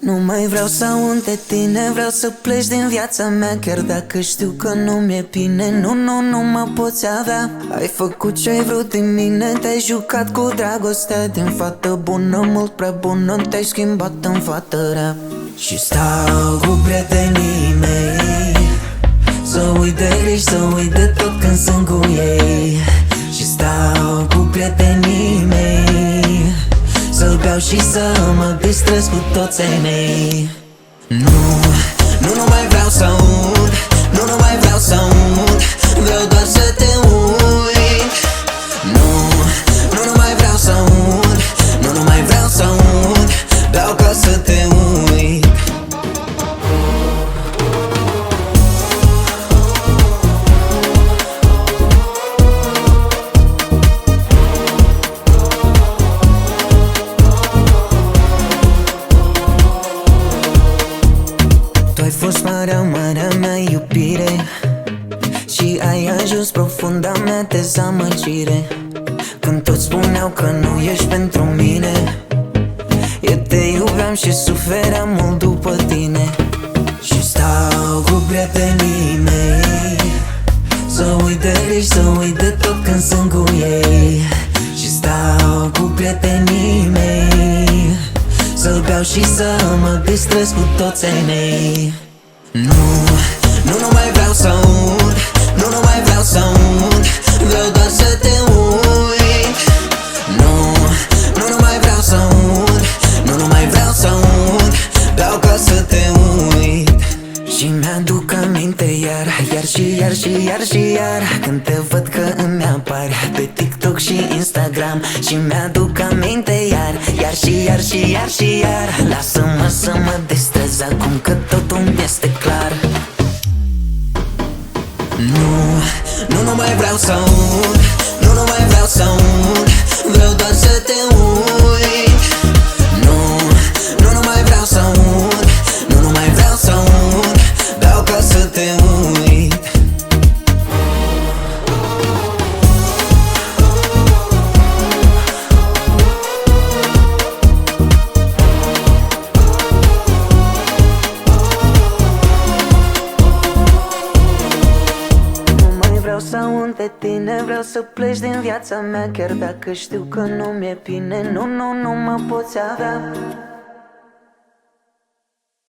Nu mai vreau să aud de tine, vreau să pleci din viața mea. Chiar dacă știu că nu mi-e bine, nu mă poți avea. Ai făcut ce-ai vrut din mine, te-ai jucat cu dragostea. Din fată bună, mult prea bună, te-ai schimbat în fată rea. Și stau cu prietenii mei, să uit de griji, să uit de tot când sunt cu ei. Și stau cu prietenii mei, să beau și să mă distrez cu toți ai mei. Nu mai vreau să aud, nu mai vreau să aud, vreau doar să te uit. Nu mai vreau să aud, nu mai vreau să aud, beau ca să te uit. Tu ai fost marea mea iubire și ai ajuns profunda mea dezamăgire. Când toți spuneau că nu ești pentru mine, eu te iubeam și sufeream mult după tine. Și stau cu prietenii mei, să uit de griji, să uit de tot când sunt cu ei. Și stau cu prietenii mei, să beau și să mă distrez cu toți ai mei. Nu mai vreau să aud, nu mai vreau să aud, vreau doar să te uit. Nu mai vreau să aud, nu mai vreau să aud, beau ca să te uit. Și mi-aduc aminte iar când te văd că îmi apari pe TikTok și Instagram. Și mi-aduc aminte iar lasă-mă să mă distrez acum că totul mi este clar. Nu mai vreau să aud, nu mai vreau să aud, vreau doar să te uit. Nu mai vreau să aud, nu mai vreau să aud, beau ca să te uit. Vreau să aud de tine, vreau să pleci din viața mea. Chiar dacă știu că nu mi-e bine, nu mă poți avea.